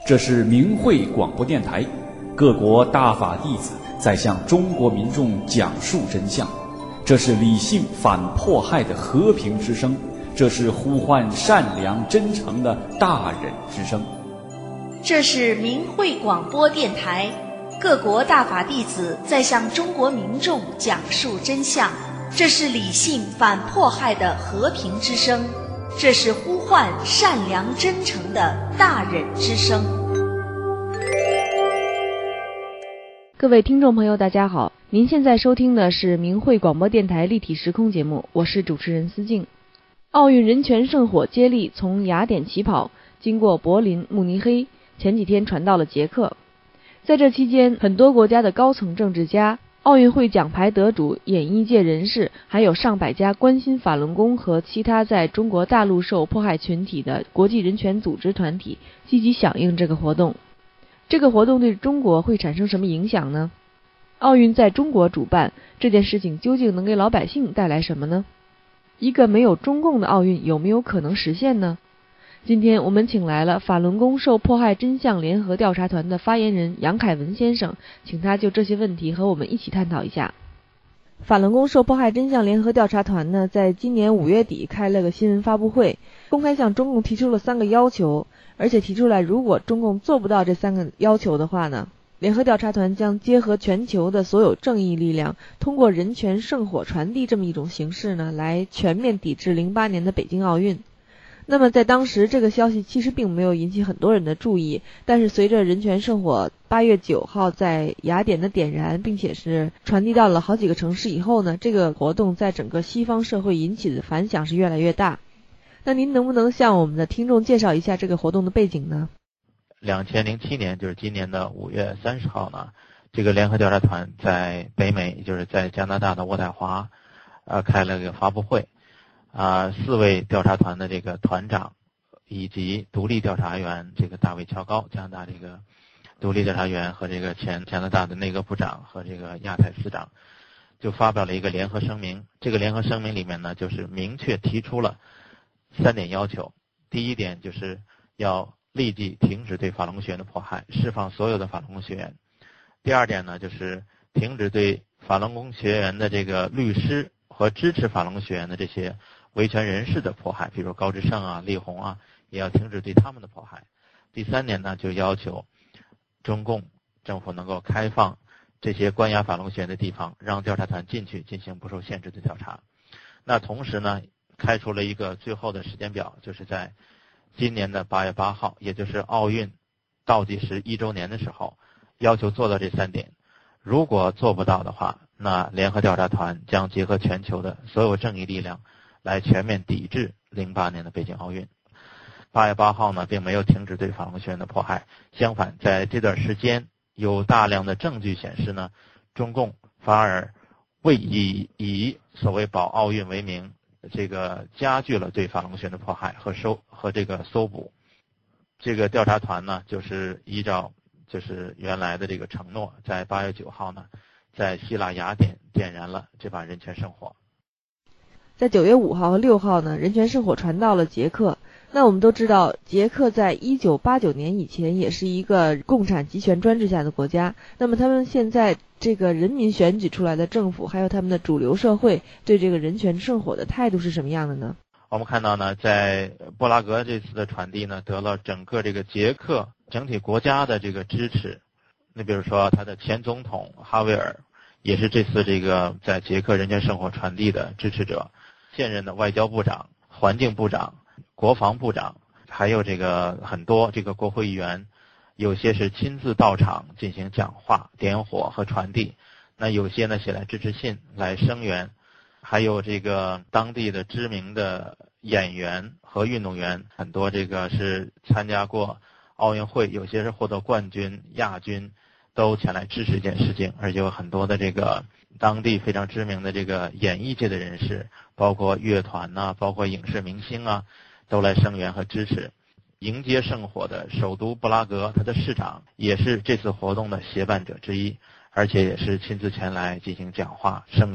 这是明慧广播电台，各国大法弟子在向中国民众讲述真相。这是理性反迫害的和平之声，这是呼唤善良真诚的大忍之声。 这是明慧广播电台，各国大法弟子在向中国民众讲述真相。这是理性反迫害的和平之声，这是呼唤善良真诚的大忍之声。 各位听众朋友大家好，您现在收听的是明慧广播电台立体时空节目，我是主持人思静。奥运人权圣火接力从雅典起跑，经过柏林、慕尼黑，前几天传到了捷克。在这期间，很多国家的高层政治家、奥运会奖牌得主、演艺界人士，还有上百家关心法轮功和其他在中国大陆受迫害群体的国际人权组织团体积极响应这个活动。这个活动对中国会产生什么影响呢？奥运在中国主办，这件事情究竟能给老百姓带来什么呢？一个没有中共的奥运有没有可能实现呢？今天我们请来了法轮功受迫害真相联合调查团的发言人杨凯文先生，请他就这些问题和我们一起探讨一下。法轮功受迫害真相联合调查团呢，在今年5月底开了个新闻发布会，公开向中共提出了3个要求，而且提出来如果中共做不到这3个要求的话呢，联合调查团将结合全球的所有正义力量，通过人权圣火传递这么一种形式呢，来全面抵制08年的北京奥运。那么在当时这个消息其实并没有引起很多人的注意，但是随着人权圣火8月9号在雅典的点燃，并且是传递到了好几个城市以后呢，这个活动在整个西方社会引起的反响是越来越大。那您能不能向我们的听众介绍一下这个活动的背景呢？2007年，就是今年的5月30号呢，这个联合调查团在北美，就是在加拿大的渥太华，开了个发布会。4位调查团的这个团长以及独立调查员这个大卫乔高，加拿大这个独立调查员和这个前加拿大的内阁部长和这个亚太司长就发表了一个联合声明。这个联合声明里面呢，就是明确提出了3点要求。第一点就是要立即停止对法轮功学员的迫害，释放所有的法轮功学员。第二点呢，就是停止对法轮功学员的这个律师和支持法轮功学员的这些维权人士的迫害，比如高志胜啊、力宏啊，也要停止对他们的迫害。第3点呢，就要求中共政府能够开放这些关押法轮功学员的地方，让调查团进去进行不受限制的调查。那同时呢，开出了一个最后的时间表，就是在今年的8月8号，也就是奥运倒计时1周年的时候，要求做到这3点。如果做不到的话，那联合调查团将结合全球的所有正义力量来全面抵制08年的北京奥运。8月8号呢，并没有停止对法轮功学员的迫害，相反，在这段时间有大量的证据显示呢，中共反而为以所谓保奥运为名，这个加剧了对法轮功学员的迫害和这个搜捕。这个调查团呢，就是依照就是原来的这个承诺，在8月9号呢，在希腊雅典点燃了这把人权圣火。在9月5号和6号呢，人权圣火传到了捷克。那我们都知道，捷克在1989年以前也是一个共产集权专制下的国家。那么他们现在这个人民选举出来的政府，还有他们的主流社会对这个人权圣火的态度是什么样的呢？我们看到呢，在布拉格这次的传递呢，得了整个这个捷克整体国家的这个支持。那比如说他的前总统哈维尔也是这次这个在捷克人权圣火传递的支持者，现任的外交部长、环境部长、国防部长，还有这个很多这个国会议员，有些是亲自到场进行讲话、点火和传递，那有些呢写来支持信来声援，还有这个当地的知名的演员和运动员，很多这个是参加过奥运会，有些是获得冠军、亚军，都前来支持这件事情。而且有很多的这个当地非常知名的这个演艺界的人士，包括乐团啊，包括影视明星啊，都来声援和支持。迎接圣火的首都布拉格，他的市长也是这次活动的协办者之一，而且也是亲自前来进行讲话声援。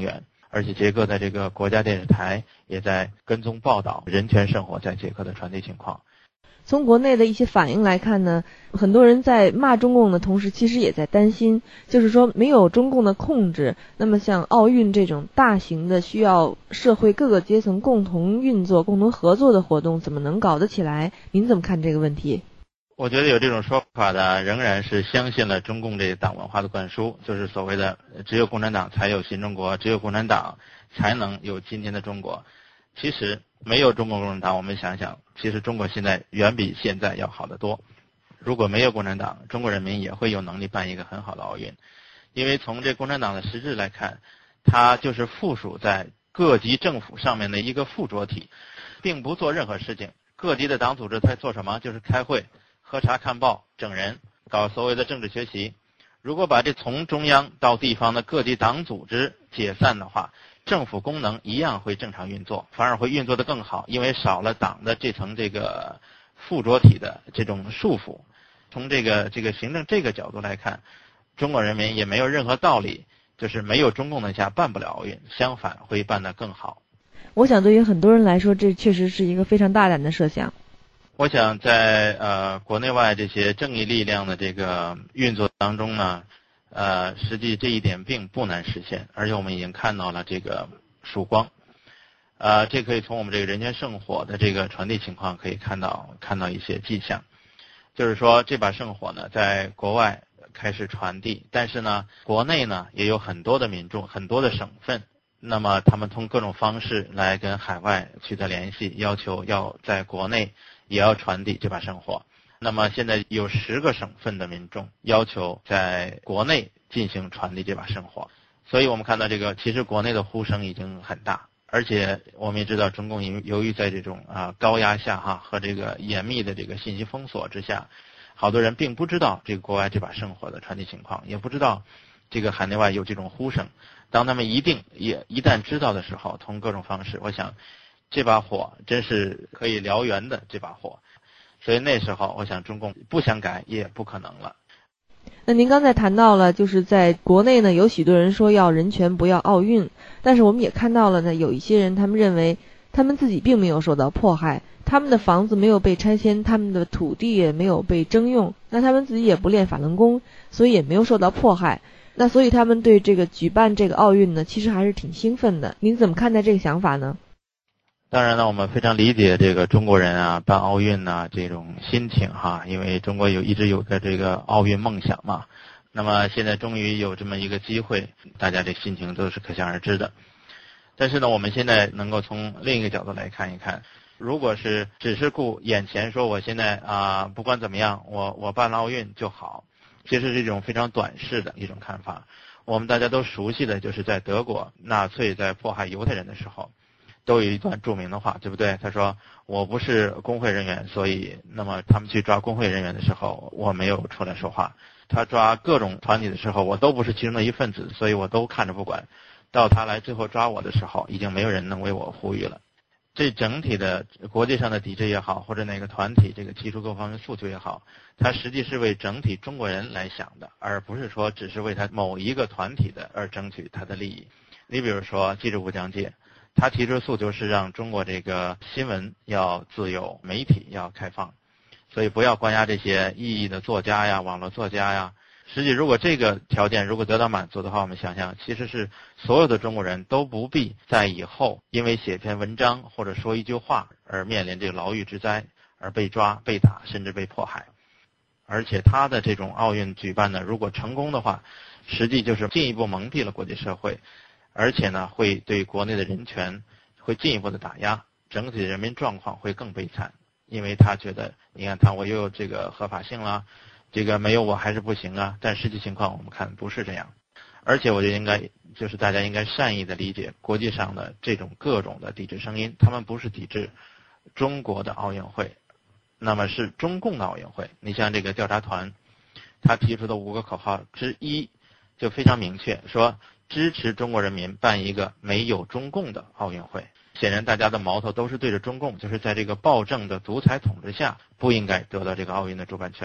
而且捷克的这个国家电视台也在跟踪报道人权圣火在捷克的传递情况。 从国内的一些反应来看呢，很多人在骂中共的同时，其实也在担心，就是说没有中共的控制，那么像奥运这种大型的需要社会各个阶层共同运作、共同合作的活动，怎么能搞得起来？您怎么看这个问题？ 我觉得有这种说法的仍然是相信了中共这党文化的灌输，就是所谓的只有共产党才有新中国，只有共产党才能有今天的中国。其实没有中国共产党，我们想想，其实中国现在远比现在要好得多。如果没有共产党，中国人民也会有能力办一个很好的奥运。因为从这共产党的实质来看，它就是附属在各级政府上面的一个附着体，并不做任何事情。各级的党组织在做什么？就是开会、喝茶看报、整人，搞所谓的政治学习。如果把这从中央到地方的各级党组织解散的话，政府功能一样会正常运作，反而会运作得更好，因为少了党的这层这个附着体的这种束缚。从这个行政这个角度来看，中国人民也没有任何道理，就是没有中共的下办不了奥运，相反会办得更好。 我想对于很多人来说，这确实是一个非常大胆的设想。 我想在国内外这些正义力量的这个运作当中呢，实际这一点并不难实现，而且我们已经看到了这个曙光。这可以从我们这个人权圣火的这个传递情况可以看到一些迹象，就是说这把圣火呢在国外开始传递，但是呢国内呢也有很多的民众、很多的省份，那么他们通各种方式来跟海外取得联系，要求要在国内也要传递这把圣火。那么现在有10个省份的民众要求在国内进行传递这把圣火，所以我们看到这个其实国内的呼声已经很大，而且我们也知道中共由于在这种高压下和这个严密的这个信息封锁之下，好多人并不知道这个国外这把圣火的传递情况，也不知道这个海内外有这种呼声。当他们一旦知道的时候，通各种方式，我想这把火真是可以燎原的这把火。所以那时候我想中共不想改也不可能了。 那您刚才谈到了，就是在国内呢，有许多人说要人权不要奥运，但是我们也看到了呢，有一些人他们认为他们自己并没有受到迫害，他们的房子没有被拆迁，他们的土地也没有被征用，那他们自己也不练法轮功，所以也没有受到迫害。那所以他们对这个举办这个奥运呢，其实还是挺兴奋的。您怎么看待这个想法呢？ 当然呢，我们非常理解这个中国人办奥运这种心情因为中国一直有个这个奥运梦想嘛。那么现在终于有这么一个机会，大家这心情都是可想而知的。但是呢，我们现在能够从另一个角度来看一看，如果是只是顾眼前说我现在不管怎么样，我办了奥运就好，其实是一种非常短视的一种看法。我们大家都熟悉的就是在德国纳粹在迫害犹太人的时候，都有一段著名的话，对不对？他说我不是工会人员，所以那么他们去抓工会人员的时候，我没有出来说话。他抓各种团体的时候，我都不是其中的一份子，所以我都看着不管。到他来最后抓我的时候，已经没有人能为我呼吁了。这整体的国际上的抵制也好，或者哪个团体这个提出各方面诉求也好，它实际是为整体中国人来想的，而不是说只是为他某一个团体的而争取他的利益。你比如说记者部讲解，他提出的诉求是让中国这个新闻要自由，媒体要开放，所以不要关押这些异议的作家呀、网络作家呀。实际如果这个条件如果得到满足的话，我们想想，其实是所有的中国人都不必在以后因为写篇文章或者说一句话而面临这个牢狱之灾，而被抓、被打，甚至被迫害。而且他的这种奥运举办呢，如果成功的话，实际就是进一步蒙蔽了国际社会，而且呢会对国内的人权会进一步的打压，整体人民状况会更悲惨。因为他觉得你看我又有这个合法性了，这个没有我还是不行啊，但实际情况我们看不是这样。而且我觉得大家应该善意的理解国际上的这种各种的抵制声音，他们不是抵制中国的奥运会，那么是中共的奥运会。你像这个调查团他提出的5个口号之一就非常明确，说支持中国人民办一个没有中共的奥运会。显然大家的矛头都是对着中共，就是在这个暴政的独裁统治下不应该得到这个奥运的主办权。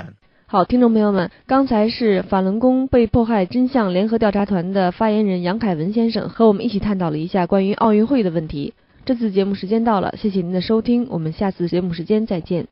好，听众朋友们，刚才是法轮功被迫害真相联合调查团的发言人杨凯文先生和我们一起探讨了一下关于奥运会的问题。这次节目时间到了，谢谢您的收听，我们下次节目时间再见。